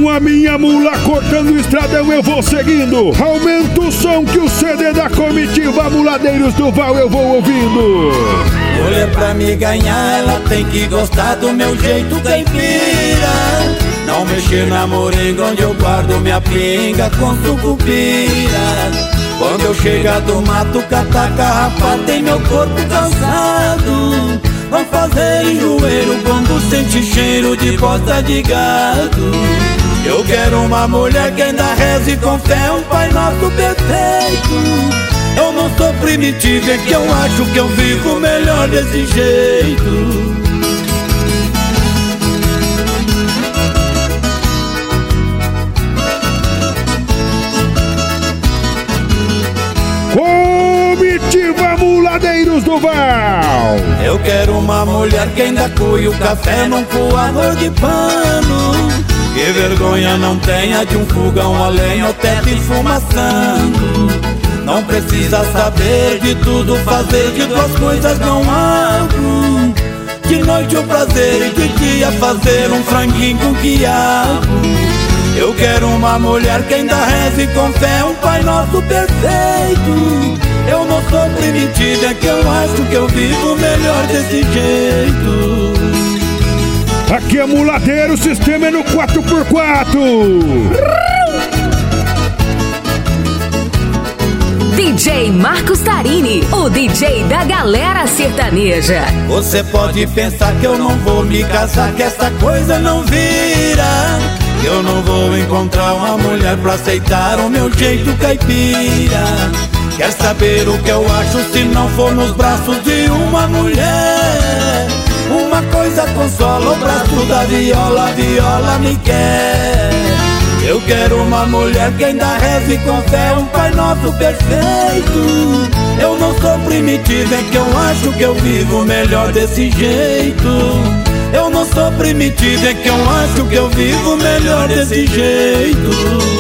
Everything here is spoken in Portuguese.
Com a minha mula cortando o estradão eu vou seguindo. Aumenta o som que o CD da comitiva Muladeiros do Val eu vou ouvindo. Mulher pra me ganhar, ela tem que gostar do meu jeito caipira. Não mexer na moringa onde eu guardo minha pinga com sucupira. Quando eu chegar do mato, catar carrapato tem meu corpo cansado. Não fazer enjoeiro quando sente cheiro de bosta de gado. Eu quero uma mulher que ainda reze com fé um Pai Nosso perfeito. Eu não sou primitivo, é que eu acho que eu vivo melhor desse jeito. Comitiva Muladeiros do Val. Eu quero uma mulher que ainda coe o café num coador de pano. Que vergonha não tenha de um fogão a lenha ou teto esfumaçando. Não precisa saber de tudo, fazer de duas coisas não algo. De noite o prazer e de dia fazer um franguinho com quiabo. Eu quero uma mulher que ainda reze com fé um Pai Nosso perfeito. Eu não sou primitivo, é que eu acho que eu vivo melhor desse jeito. Aqui é Muladeiro, o sistema é no 4x4. DJ Marcos Tarini, o DJ da galera sertaneja. Você pode pensar que eu não vou me casar, que essa coisa não vira. Eu não vou encontrar uma mulher pra aceitar o meu jeito caipira. Quer saber o que eu acho se não for nos braços de uma mulher? Uma coisa consola o braço da viola, a viola me quer. Eu quero uma mulher que ainda reze com fé um Pai Nosso perfeito. Eu não sou primitivo, é que eu acho que eu vivo melhor desse jeito. Eu não sou primitivo, é que eu acho que eu vivo melhor desse jeito.